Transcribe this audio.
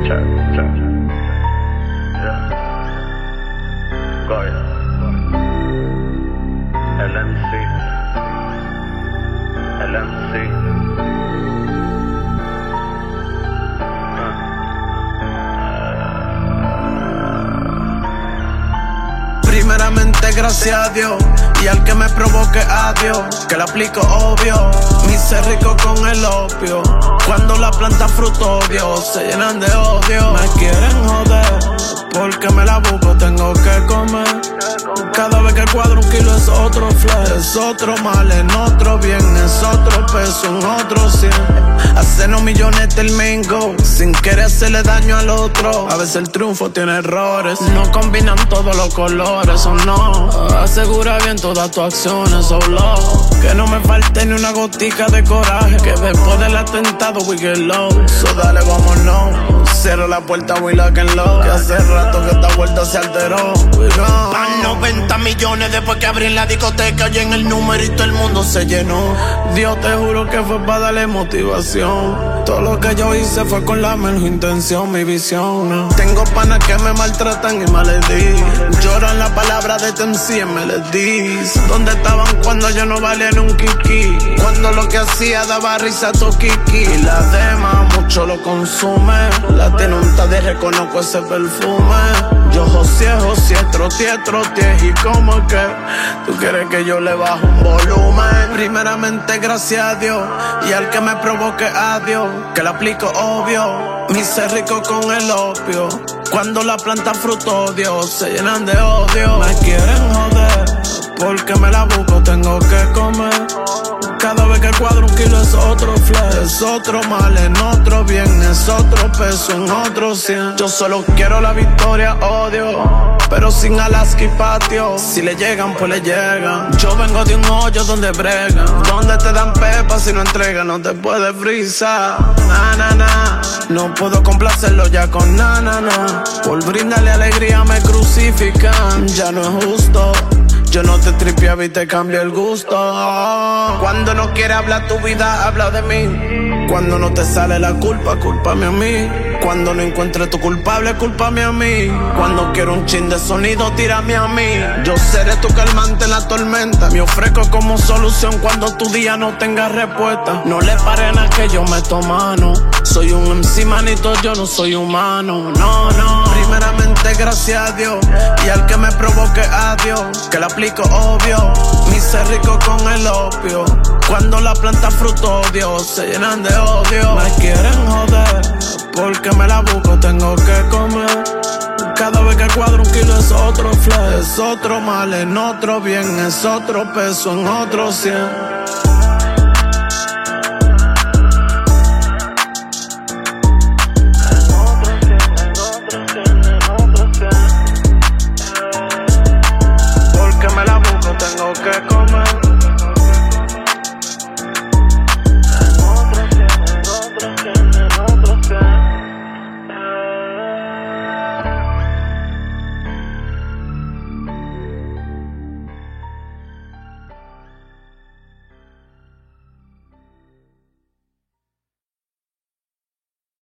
Primeramente gracias a Dios y al que me provoque a Dios, que le aplico obvio, me hice rico con el opio. Cuando la planta fruto Dios se llenan de odio. Me quieren joder porque me la busco, tengo que comer. Cada vez que cuadro un kilo es otro flash, es otro mal en otro bien, es otro peso en otro 100. Hacernos millones del main goal, sin querer hacerle daño al otro. A veces el triunfo tiene errores, no combinan todos los colores o no. Asegura bien todas tus acciones, solo que no me falte ni una gotica de coraje, que después del atentado we get low. So dale, vámonos, cierro la puerta, we lock and low, que hace rato que esta vuelta se alteró. Van 90 millones después que abrí la discoteca y en el numerito el mundo se llenó. Dios, te juro que fue para darle motivación. Todo lo que yo hice fue con la mejor intención, mi visión, no. Tengo panas que me maltratan y maledí, lloran la palabra de TMC en melodías. ¿Dónde estaban cuando yo no valía ni un kiki? Cuando lo que hacía daba risa a tu kiki. Y la demás mucho lo consume, la tenonta de reconozco ese perfume. Yo José, trotié, y como que tú quieres que yo le bajo un volumen. Primeramente gracias a Dios y al que me provoque a Dios, que le aplico obvio, me hice rico con el opio. Cuando la planta fruto Dios se llenan de odio. Me quieren joder porque me la busco, tengo que comer. Cada vez que cuadro un kilo es otro flash, es otro mal en otro bien, es otro peso en otro 100. Yo solo quiero la victoria, odio, pero sin Alaska y patio. Si le llegan, pues le llegan. Yo vengo de un hoyo donde bregan, donde te dan pepa si no entregan, no te puedes frisar. No puedo complacerlo ya con na. Por brindarle alegría me crucifican, ya no es justo. Yo no te tripeaba y te cambio el gusto. Cuando no quiere hablar tu vida, habla de mí. Cuando no te sale la culpa, cúlpame a mí. Cuando no encuentre tu culpable, cúlpame a mí. Cuando quiero un chin de sonido, tírame a mí. Yo seré tu calmante en la tormenta. Me ofrezco como solución cuando tu día no tenga respuesta. No le paren a que yo meto mano. Soy un MC manito, yo no soy humano. No. Primeramente gracias a Dios y al que me provoque a Dios, que le aplico obvio, me hice rico con el opio. Cuando la planta fruto Dios se llenan de odio. Me quieren joder porque me la busco, tengo que comer. Cada vez que cuadro un kilo es otro flash, es otro mal en otro bien, es otro peso en otro 100.